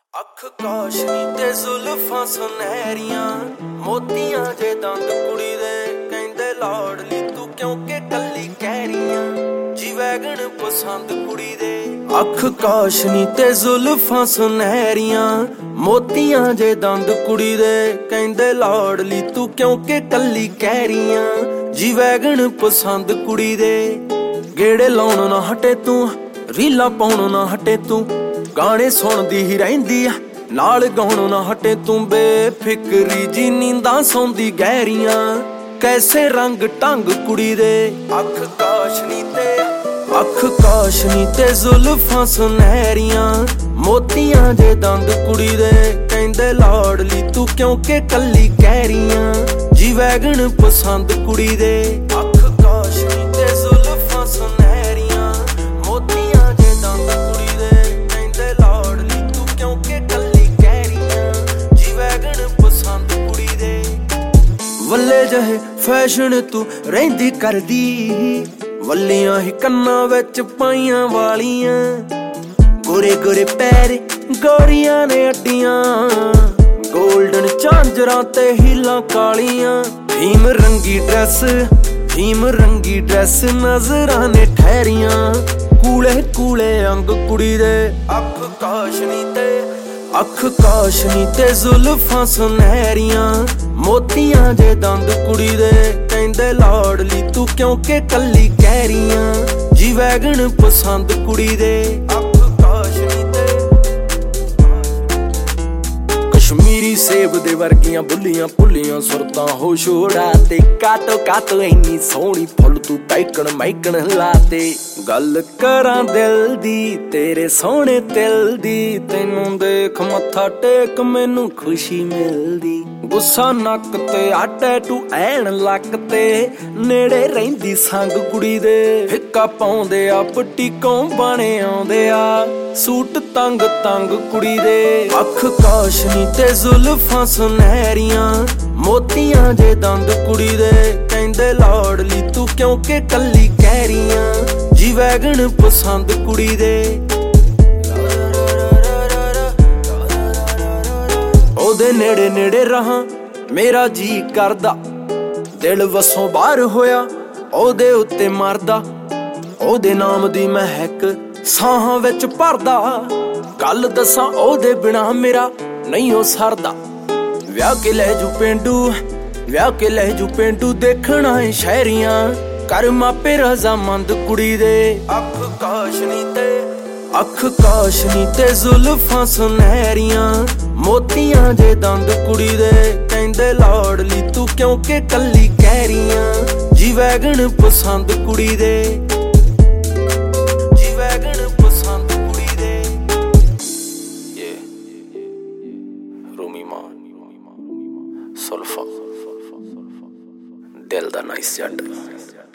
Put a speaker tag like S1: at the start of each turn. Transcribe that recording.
S1: ਅੱਖ ਕਾਸ਼ਨੀ ਤੇ ਜ਼ੁਲਫਾਂ ਸੁਨਹਿਰੀਆਂ ਮੋਤੀਆਂ ਜੇ ਦੰਦ ਕੁੜੀ ਦੇ ਕਹਿੰਦੇ ਲਾਡਲੀ ਤੂੰ ਕਿਉਂਕਿ ਕੱਲੀ ਕਹਿ ਰਹੀਆਂ ਜੀ ਵੈਗਣ ਪਸੰਦ ਕੁੜੀ ਦੇ ਅੱਖ ਕਾਸ਼ਨੀ ਤੇ ਜ਼ੁਲਫਾਂ ਸੁਨਹਿਰੀਆਂ ਮੋਤੀਆਂ ਜੇ ਦੰਦ ਕੁੜੀ ਦੇ ਕਹਿੰਦੇ ਲਾਡਲੀ ਤੂੰ ਕਿਉਂਕਿ ਕੱਲੀ ਕਹਿ ਰਹੀਆਂ ਜੀ ਵੈਗਣ ਪਸੰਦ ਕੁੜੀ ਦੇ ਗੇੜੇ ਲਾਉਣ ਨਾ ਹਟੇ ਤੂੰ ਰੀਲਾਂ ਪਾਉਣ ਨਾ ਹਟੇ ਤੂੰ ਗਾਣੇ ਸੁਣਦੀ ਹੀ ਰਹਿੰਦੀ ਆ ਨਾਲ ਗਾਉਣੋਂ ਨਾ ਹਟੇ ਤੂੰ ਬੇਫਿਕਰੀ ਜੀ ਨੀਂਦਾਂ ਸੌਂਦੀ ਗਹਿਰੀਆਂ ਕੈਸੇ ਰੰਗ ਢੰਗ ਕੁੜੀ ਦੇ ਅੱਖ ਕਾਸ਼ਨੀ ਤੇ ਜ਼ੁਲਫਾਂ ਸੁਨਹਿਰੀਆਂ ਮੋਤੀਆਂ ਜੇ ਦੰਦ ਕੁੜੀ ਦੇ ਕਹਿੰਦੇ ਲਾਡਲੀ ਤੂੰ ਕਿਉਂਕਿ ਕੱਲੀ ਕਹਿ ਰਹੀਆਂ ਜੀ ਵੈਗਣ ਪਸੰਦ ਕੁੜੀ ਦੇ ਅੱਖ ਕਾਸ਼ਨੀ ਤੇ ਜ਼ੁਲਫਾਂ ਸੁਨਹਿਰੀਆਂ ਮੋਤੀਆਂ ਜੇ ਦੰਦ ਕੁੜੀ ਦੇ ਕਹਿੰਦੇ ਲਾਡਲੀ ਤੂੰ ਕਿਉਂਕਿ ਕੱਲੀ ਕਹਿ ਰਹੀਆਂ ਜੀ ਵੈਗਣ ਪਸੰਦ ਕੁੜੀ ਦੇ ਵੱਲੇ ਜਿਹੇ ਫੈਸ਼ਨ ਤੂੰ ਰਹਿੰਦੀ ਕਰਦੀ ਵੱਲੀਆਂ ਹੀ ਕੰਨਾਂ ਵਿੱਚ ਪਾਈਆਂ ਵਾਲੀਆਂ ਗੋਰੇ ਗੋਰੇ ਪੈਰ ਗੋਰੀਆਂ ਨੇ ਅੱਡੀਆਂ ਗੋਲਡਨ ਝਾਂਜਰਾਂ ਤੇ ਹੀਲਾਂ ਕਾਲੀਆਂ ਭੀਮ ਰੰਗੀ ਡਰੈਸ ਨਜ਼ਰਾਂ ਨੇ ਠਹਿਰੀਆਂ ਕੂਲੇ ਅੰਗ ਕੁੜੀ ਦੇ ਅੱਖ ਕਾਸ਼ਨੀ ਤੇ ਜ਼ੁਲਫਾਂ ਸੁਨਹਿਰੀਆਂ ਮੋਤੀਆਂ ਜੇ ਦੰਦ ਕੁੜੀ ਦੇ ਕਹਿੰਦੇ ਲਾਡਲੀ ਤੂੰ ਕਿਉਂਕਿ ਕੱਲੀ ਕਹਿ ਰਹੀਆਂ ਜੀ ਵੈਗਣ ਪਸੰਦ ਕੁੜੀ ਦੇ ਅੱਖ ਕਾਸ਼ਨੀ ਤੇ ਕਸ਼ਮੀਰੀ ਸੇਬ ਦੇ ਵਰਗੀਆਂ ਬੁੱਲੀਆਂ ਭੁੱਲੀਆਂ ਸੁਰਤਾਂ ਹੋਸ਼ ਉਡਾ ਤੇ ਕਾਤੋ ਇੰਨੀ ਸੋਹਣੀ ਫੁੱਲ ਤੂੰ ਮਾਈਕਣ ਲਾਤੇ ਗੱਲ ਕਰਾਂ ਦਿਲ ਦੀ ਤੇਰੇ ਸੋਹਣੇ ਦਿਲ ਦੀ ਤੈਨੂੰ ਦੇਖ ਮੱਥਾ ਟੇਕ ਮੈਨੂੰ ਖੁਸ਼ੀ ਮਿਲਦੀ ਗੁੱਸਾ ਨੱਕ ਤੇ ਆ ਟੈਟੂ ਐਣ ਲੱਕ ਤੇ ਨੇੜੇ ਰਹਿੰਦੀ ਸੰਗ ਕੁੜੀ ਦੇ ਫਿੱਕਾ ਪਾਉਂਦੇ ਆ ਪਟੀਕੋਂ ਬਣੇ ਆਉਂਦੇ ਆ ਸੂਟ ਤੰਗ ਕੁੜੀ ਦੇ ਅੱਖ ਕਾਸ਼ਨੀ ਤੇ ਜ਼ੁਲਫਾਂ ਸੁਨਹਿਰੀਆਂ ਮੋਤੀਆਂ ਜੇ ਦੰਦ ਕੁੜੀ ਦੇ ਕਹਿੰਦੇ ਲਾਡਲੀ ਤੂੰ ਕਿਉਂਕਿ ਕੱਲੀ ਕਹਿ ਰਹੀਆਂ ਜੀ ਵੈਗਣ ਪਸੰਦ ਕੁੜੀ ਦੇ ਉਹਦੇ ਨੇੜੇ ਰਹਾਂ ਮੇਰਾ ਜੀ ਕਰਦਾ ਦਿਲ ਵਸੋਂ ਬਾਹਰ ਹੋਇਆ ਉਹਦੇ ਉੱਤੇ ਮਰਦਾ ਉਹਦੇ ਨਾਮ ਦੀ ਮਹਿਕ ਸਾਹਾਂ ਵਿੱਚ ਭਰਦਾ ਗੱਲ ਦੱਸਾਂ ਉਹਦੇ ਬਿਨਾ ਮੇਰਾ ਨਹੀਂ ਉਹ ਸਰਦਾ ਵਿਆਹ ਕੇ ਲੈ ਜੂ ਪੇਂਡੂ ਦੇਖਣਾ ਏ ਸ਼ਹਿਰੀਆਂ ਕਰ ਮਾਪੇ ਰਜ਼ਾਮੰਦ ਕੁੜੀ ਦੇ ਅੱਖ ਕਾਸ਼ਨੀ ਤੇ ਜ਼ੁਲਫਾਂ ਸੁਨਹਿਰੀਆਂ ਮੋਤੀਆਂ ਜੇ ਦੰਦ ਕੁੜੀ ਦੇ ਕਹਿੰਦੇ ਲਾਡਲੀ ਤੂੰ ਕਿਉਂਕਿ ਕੱਲੀ ਕਹਿ ਰਹੀਆਂ ਜੀ ਵੈਗਣ ਪਸੰਦ ਕੁੜੀ ਦੇ ਸੁਲਫਾ ਦਿਲ ਦਾ ਨਾਈਸ ਜੱਟ